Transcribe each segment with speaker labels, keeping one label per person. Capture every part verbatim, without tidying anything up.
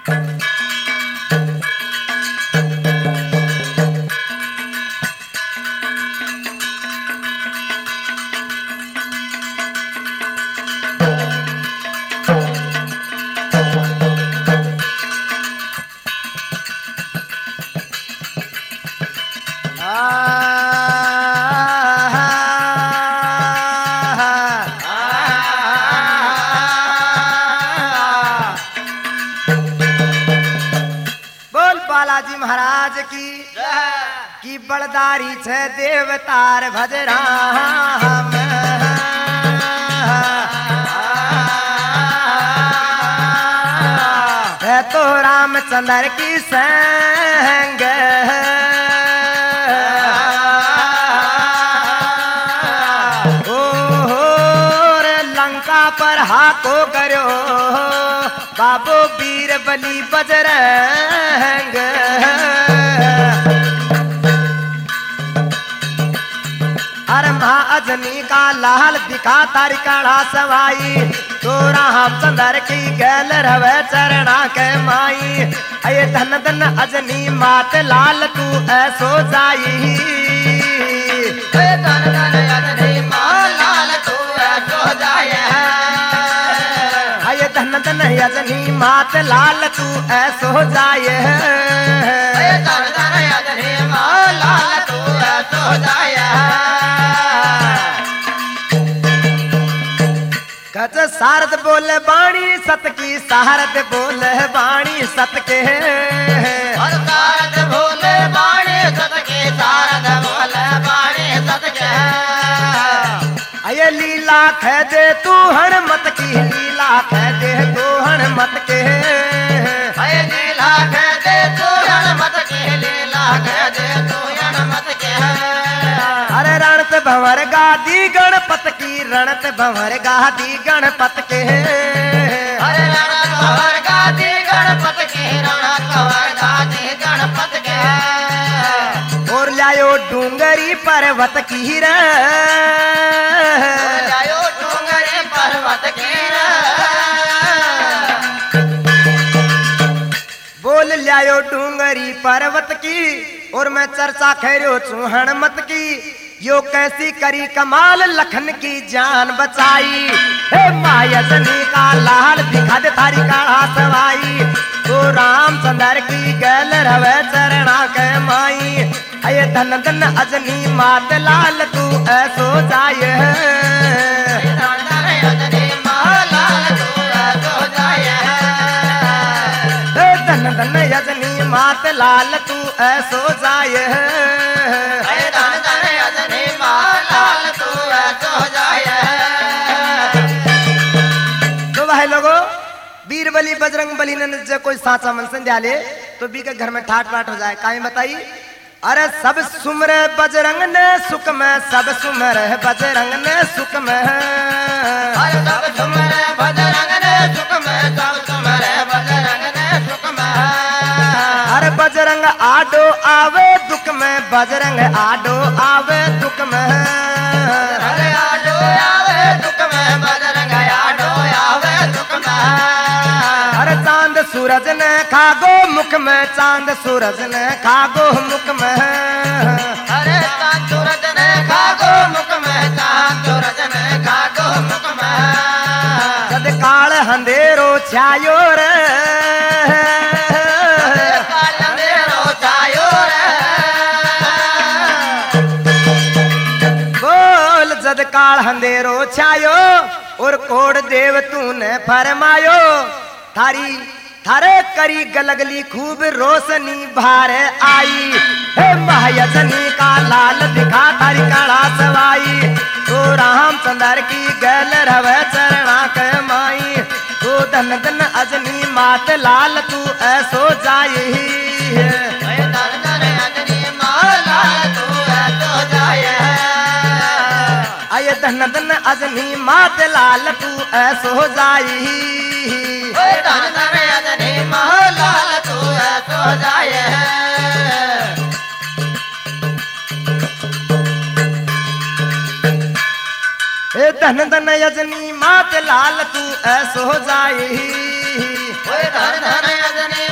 Speaker 1: बालाजी महाराज की की बलदारी छे देवतार भज राम है तो रामचंद्र की संग ओ हो रे लंका पर हाको करो बाबू वीर बली बजरंग अरे महाअजनी का लाल दिखा तारी काढ़ा सवाई तो रामचंद्र की गैल रवे चरणा के माई अये धन धन अजनी मात लाल तू ऐसो जाई धन धन अजनी मात लाल तू ऐसो जाई अये धन धन अजनी मात लाल तू ऐसो जाए धन धन अजनी मात लाल तू ऐसो जाए गज सारद बोले बाणी सत की सारद बोले बाणी सत के
Speaker 2: और सारद बोले बाणी सत के सारद बोले बाणी सत के
Speaker 1: अये लीला कह दे तू हनुमत की लीला कह दे तू हनुमत के
Speaker 2: अये लीला कह दे तू हनुमत के लीला कह दे तू हनुमत के
Speaker 1: अरे रणत भंवर गादी गणपत की रणत भंवर गादी गणपत के
Speaker 2: अरे रणत भंवर गादी गणपत के रणत भंवर गादी गणपत के
Speaker 1: और लायो डूंगरी पर्वत की रे
Speaker 2: लायो डूंगरी पर्वत की
Speaker 1: बोल लायो डूंगरी पर्वत की और मैं चर्चा खैरो चू हनुमत की यो कैसी करी कमाल लखन की जान बचाई हे मायजनी का लाल दिखा दे तारी काढ़ा सवाई तो रामचंद्र की गैल रवे चरणा के माई अये धन धन अजनी मात लाल तू ऐसो जाए
Speaker 2: धन धन अजनी मात लाल तू ऐसो जाए
Speaker 1: धन धन अजनी मात लाल तू ऐसो जाए
Speaker 2: धन धन अजनी मात लाल तू ऐसो जाए।
Speaker 1: तो भाई लोगो वीर बली बजरंग बली ने जो कोई साचा मन संध्या ले तो बी के घर में ठाट बाट हो जाए काहे बताई अरे सब सुमर बजरंग ने सुख में सब सुमर बजरंग ने सुख में
Speaker 2: अरे सब सुमर बजरंग ने सुख में सब सुमर बजरंग ने सुख में
Speaker 1: अरे बजरंग आडो आवे दुख में बजरंग आडो आवे दुख में
Speaker 2: अरे आडो आवे दुख में बजरंग आडो आवे दुख में
Speaker 1: अरे चांद सूरज ने खागो मुख में चांद सूरज ने खागो मुख में
Speaker 2: अरे चांद सूरज ने खागो मुख में चांद सूरज ने खागो मुख में
Speaker 1: जद काल अंधेरो छायो रे
Speaker 2: काल अंधेरो छायो रे
Speaker 1: बोल जद काल अंधेरो छायो और कोड देव तूने फरमायो थारी थारे करी गलगली खूब रोशनी भार आई हे महायजनी का लाल दिखा तारी काढ़ा सवाई तो रामचंद्र की गैल रवे चरणा के माई तो धन धन अजनी मात लाल तू ऐसो जाई
Speaker 2: धन धन अजनी मात लाल तू ऐसो जाए
Speaker 1: अये धन धन अजनी मात लाल तू ऐसो जाई
Speaker 2: धन धन अजनी मात लाल तू ऐसो जाए
Speaker 1: ए धन धन अजनी मात लाल तू ऐसो जाई
Speaker 2: धन धन अजनी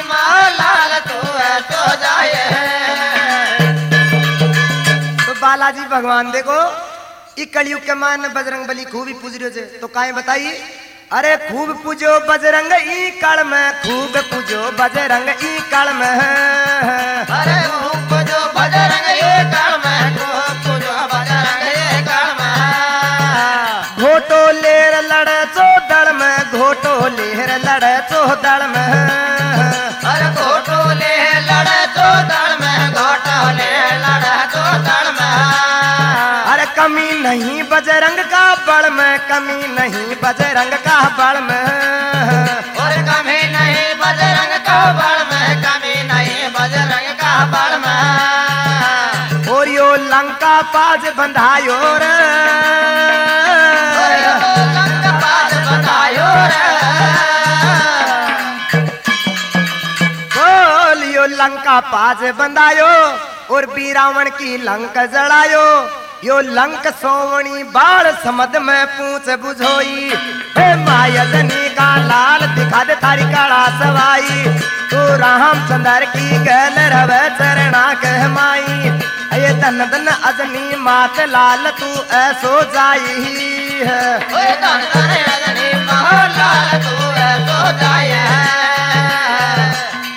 Speaker 1: बालाजी भगवान देखो ई कलयुग के मान बजरंग बली खूब ही पूज रहे थे तो काहे बताइए। अरे खूब पूजो बजरंग ई कल में, खूब पूजो बजरंग ई कल में।
Speaker 2: अरे खूब पूजो बजरंग ई कल में, खूब पूजो बजरंग ई कल में।
Speaker 1: घोटो लेर लड़े चो दड़ में, घोटो लेर लड़े चो दड़ में।
Speaker 2: अरे घोटो लेर लड़े चो दड़ में, घोटो लेर लड़े चो दड़ में।
Speaker 1: अरे कमी नहीं बजरंग का बल में, कमी नहीं बजरंग का बल में।
Speaker 2: और कमी नहीं बजरंग का बल में, कमी नहीं बजरंग का बल में।
Speaker 1: और यो लंका पाज बंधायो रे,
Speaker 2: और यो लंका पाज बंधायो रे।
Speaker 1: बोल यो लंका पाज बंधायो और बीरावण की लंक जड़ायो। यो लंक सोवणी बाल समद में पूछ बुझोई। हे माया जनी का लाल दिखा दे थारी काला सवाई। तू रामचंद्र की गल रवे चरणा कह माई। ये धन धन अजनी मात लाल तू ऐसो जाई है।
Speaker 2: ओए धन धन अजनी मात लाल तू ऐसो जाई है।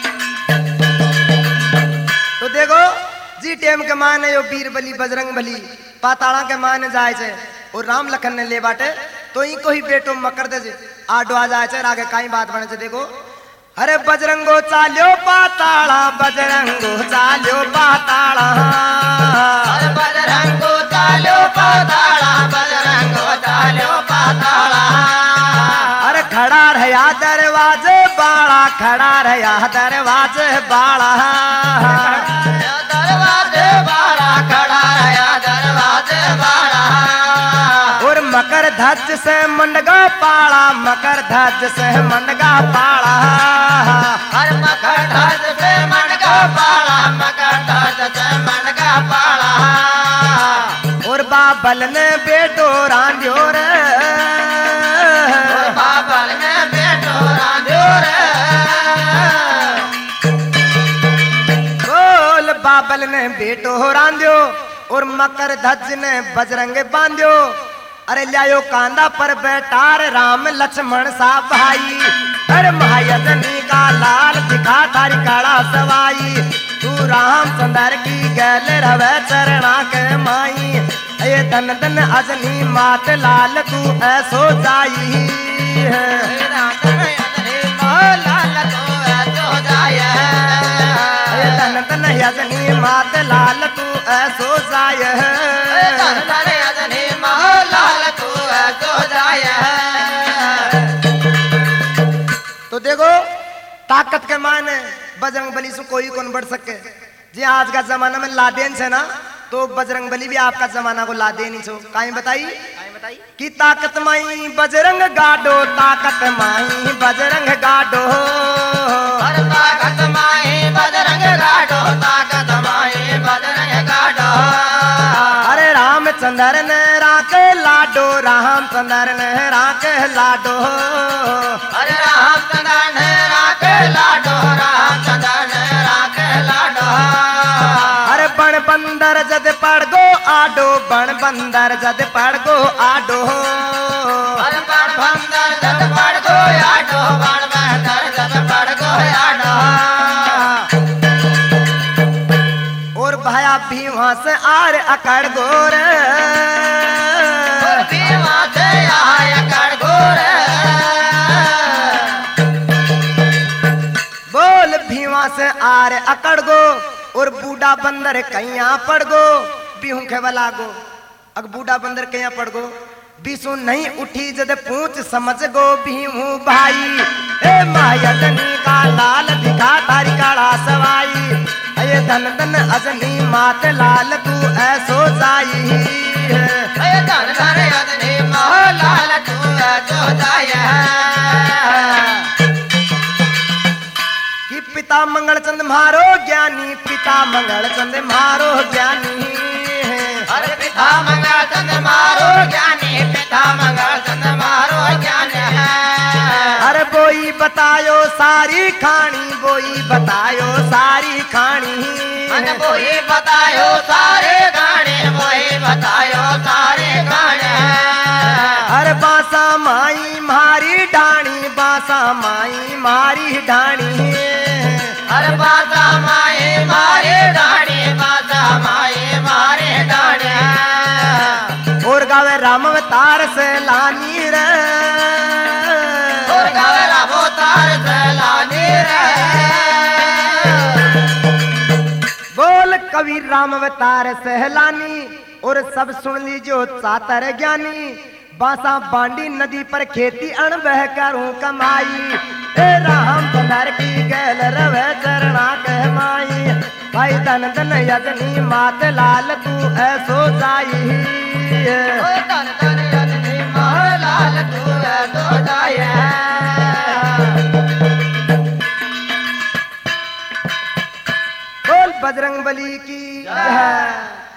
Speaker 1: तो देखो जी टेम के माने यो वीर बली बजरंग बली पाताड़ा के माने जाए छे और राम लखन ने ले बाटे तो ई को ही बेटो मकर दे जे आडो आ जाए छे आगे काई बात बने छे देखो। अरे बजरंगो चाल्यो पाताड़ा, बजरंगो चाल्यो पाताड़ा।
Speaker 2: अरे बजरंगो चाल्यो पाताड़ा, बजरंगो चाल्यो पाताड़ा।
Speaker 1: अरे खड़ा रहा दरवाजे बाड़ा, खड़ा रहा दरवाजे बाड़ा।
Speaker 2: दरवाजे बाड़ा खड़ा रहा दरवाजे बाड़ा।
Speaker 1: और मकर ध्वज से मंडगा पाड़ा, मकर ध्वज से मंडगा पाड़ा।
Speaker 2: हर मकर ध्वज से मंडगा पाड़ा, मकर ध्वज से मंडगा पाड़ा।
Speaker 1: और बाबल ने बेटो रांध्यो रे,
Speaker 2: और बाबल ने बेटो रांध्यो रे।
Speaker 1: बोल बाबल ने बेटो रांध्यो और मकर ध्वज ने बजरंग बांध्यो। अरे लायो कांदा पर बैठार राम लक्ष्मण सा भाई। अरे महायजनी का लाल दिखा तारी काला सवाई। तू रामचंद्र की गैल रवे चरणा के माई। ये धन धन अजनी मात लाल तू ऐसो जाई है। ये धन धन अजनी मात लाल तू ऐसो जाय है। तो देखो ताकत के माने बजरंग बली से कोई कौन बढ़ सके। जी आज का जमाना में लादेन से ना तो बजरंग बली भी आपका जमाना को लादे नहीं छो। काई बताई कि ताकत माई बजरंग गाडो, ताकत माई बजरंग गाडो।
Speaker 2: ताकत माई बजरंग गाडो, ताकत माई बजरंग गाडो।
Speaker 1: अरे रामचंद्र ने राके लाडो, रामचंद्र ने राके लाडो।
Speaker 2: अरे रामचंद्र ने राके लाडो, रामचंद्र ने राके लाडो।
Speaker 1: अरे बण बंदर जद पड़ गो आडो, बण बंदर जद पड़ गो आडो।
Speaker 2: अरे बण बंदर जद पड़ गो आडो, बण बंदर जद पड़ गो आडो।
Speaker 1: और भाया भी वहां से आर अकड़ गोर,
Speaker 2: भी वहां से आर अकड़ गोर।
Speaker 1: बोल भीवा से आर अकड़ गो और बूढ़ा बंदर कहीं पड़ गो। बिहू खेवला गो अग बूढ़ा बंदर कहीं पड़ गो। बिसु नहीं उठी जद पूछ समझ गो भीमू भाई। ए मायजनी का लाल दिखा तारी काला सवाई। ये धन धन अजनी मात लाल तू ऐसो जाई है।
Speaker 2: ए धन धन अजनी मात लाल तू ऐसो जाई है।
Speaker 1: कि पिता मंगल चंद मारो ज्ञानी, पिता मंगल चंद मारो ज्ञानी।
Speaker 2: अरे पिता मंगल चंद मारो ज्ञानी, पिता मंगल चंद मारो ज्ञानी।
Speaker 1: अरे बोई बतायो सारी खानी, बोई बतायो सारी खानी।
Speaker 2: बोई बतायो सारे गाने, बोई बतायो सारे गाने
Speaker 1: अरे बासा माई मारी ढाणी बासा माई मारी ढाणी
Speaker 2: अरे बासा माए मारे डाणी बासा माए मारे डाणी
Speaker 1: और गावे राम अवतार से लानी रे
Speaker 2: और गावे रामो तार सलानी रे
Speaker 1: बोल कवि राम अवतार सहलानी और सब सुन लीजो चातर ज्ञानी बासा बांडी नदी पर खेती अण बह करूं कमाई ए राम बंदर की गैल रवे चरणा कह माई भाई धन धन यजनी मात लाल तू ऐसो जाई
Speaker 2: ओ तन तन यजनी महलाल तू है तो जाए
Speaker 1: बोल बजरंग बली की जय।